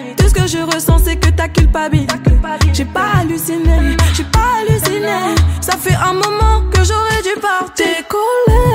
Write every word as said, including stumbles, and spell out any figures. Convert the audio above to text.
Tout ce que je ressens c'est que t'as culpabilité. J'ai pas halluciné, j'ai pas halluciné. Ça fait un moment que j'aurais dû partir. T'es collé